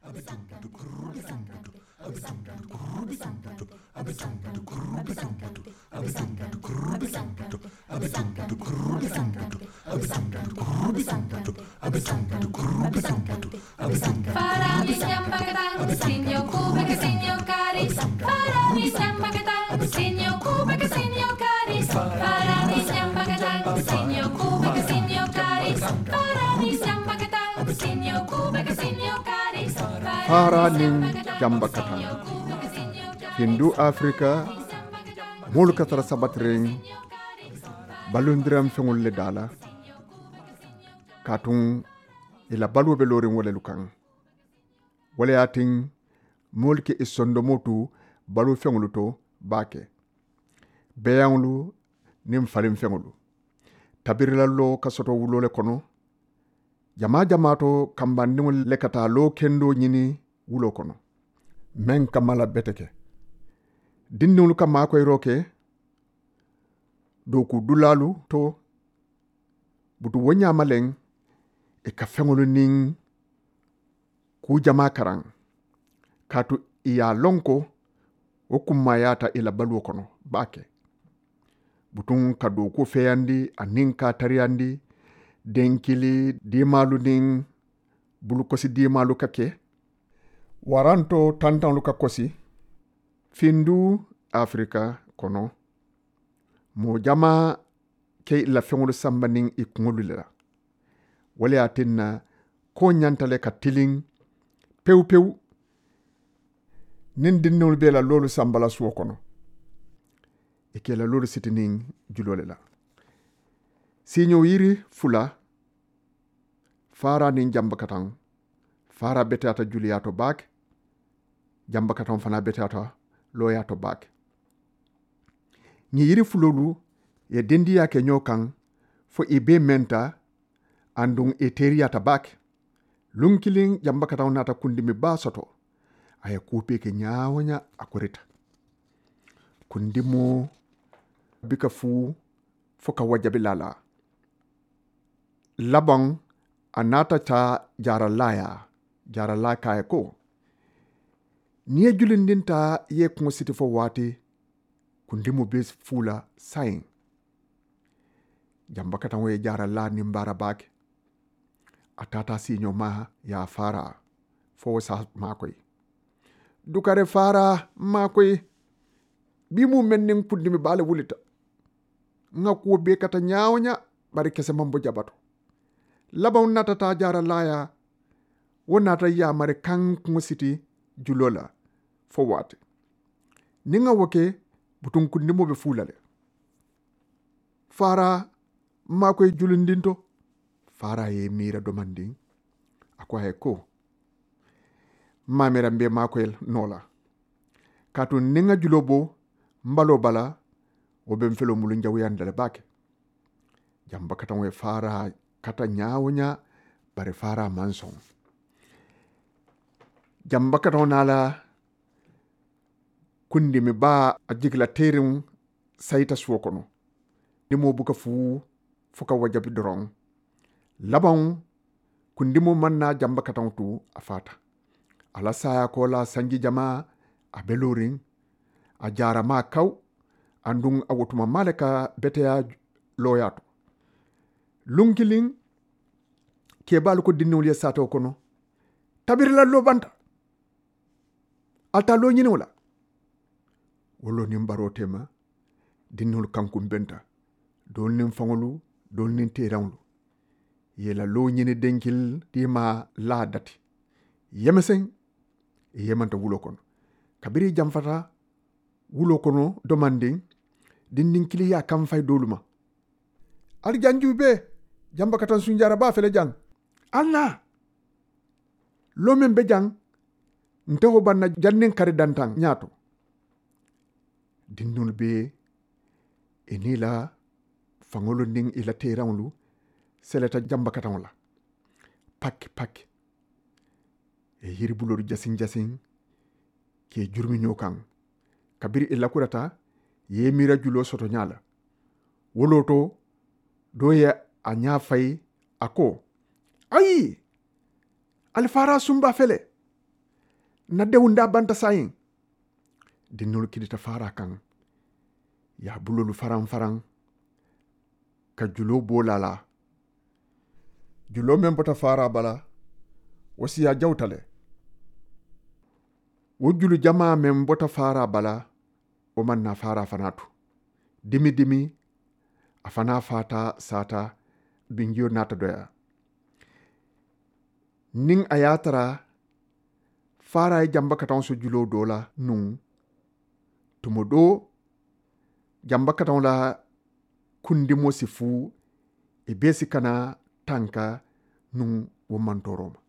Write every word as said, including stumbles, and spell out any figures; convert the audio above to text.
Fara nin jamba katan hindu Afrika molu katara sabatren balundram fengol le dala katun ila balu be lorin wala lukan wala yatin molke isondo motu balu fengolu to bake beyanlu nim falim fengolu tabirilallo kasoto wulole kono jama jamato kambandingol lekata lo kendo nyini wulo kono men kamala beteke dinnulu kama koy roke doku dulalu to butu wonya maleng e ka fengolu ning ku jama karang katu iya lonko okuma yata ila balu kono bake butun kadu ku feyandi aninka tariyandi denkili dimalu ning bulu kosi dimalu kake waranto tantan luka kosi findu Afrika kono mo jama ke la fengulu sambaning ikungulula wale atinna ko nyantale ka tiling pew pew nin dinnul bela lolu sambala suwo kono ikela lolu sitining julolela sinyo yiri fula fara nin jamba katang fara betata juliato bak jamba katang fana betata loyato bak ni yiri fulolu ye dendi yake nyokan fo ibe menta andung eteriata bak lunkiling jamba katang nata kundimi basoto aya kupe ke nyawanya akurita kundimo bika fu foka wajabilala labang anata ta jara laya jara la kaya ko niye julindinta ye kungo siti fo wati kundimu bes fula sain jamba katan we jara la nimbara bak atata sinyo ma ya fara fo sa makoy dukare fara makoy bimu menning kundimi bale wulita nga ko be kata nyaawnya bari kese mambo jabato labaw natata jara laya wonata ya mare kan kungo siti julola fo wate ninga woke butun kundimo be fulale fara makoy julundinto fara ye mira domanding akwa he ko mamera mbe makoy nola katu ninga julobo mbalo bala oben felo mulu njawu yandale bake jamba katanwe fara kata nyawonya bare fara manson jamba katona la kundi mi ba ajigla terim saita suwokono dimo buka fu fuka wajabi dorong labang kundi mo manna jamba katantu afata ala saya ko la sanji jama abeloring ajara ma kaw andung awutuma maleka beteya loyato lunkiling ke balu ko dinnul ya sato kono tabirla lo banta alta lo nyini wala wolo nim barotema dinnul kankum benta dol nim fangolu dol nim terawlu yela lo nyini denkil tima la dati yemesen yemanta wulo kono kabiri jamfata wulo kono demanding dindin kiliya kam fay doluma al janju be jamba katan sunjara ba fele jang Allah lo men be jang nteho banna jannin kare dantang nyato dindul be enila fangolo ning ila terawlu seleta jamba katan la pak pak e yiri buloru jasin jasin ke jurmi nyokan kabiri illa kurata ye mira julo soto nyala woloto doye anya fay ako ayi alfara sumba fele na dewunda banta sayin dinnolu kidita fara kan ya bulolu faran faran ka julo bolala julo men bota fara bala wasiya jawtale wo julu jama men bota fara bala o man na fara fanatu dimi dimi afana fata sata bingiyo nata doya ning ayatara fara e jamba katon so julo dola nun tumo do jamba katon la kundimo sifu e besi kana tanka nun wo mantoroma